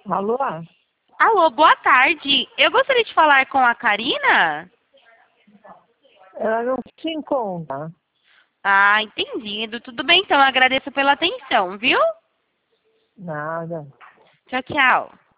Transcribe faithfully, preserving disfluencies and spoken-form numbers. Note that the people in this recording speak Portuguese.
Alô? Alô, boa tarde. Eu gostaria de falar com a Karina. Ela não se encontra. Ah, entendido. Tudo bem, então. Agradeço pela atenção, viu? Nada. Tchau, tchau.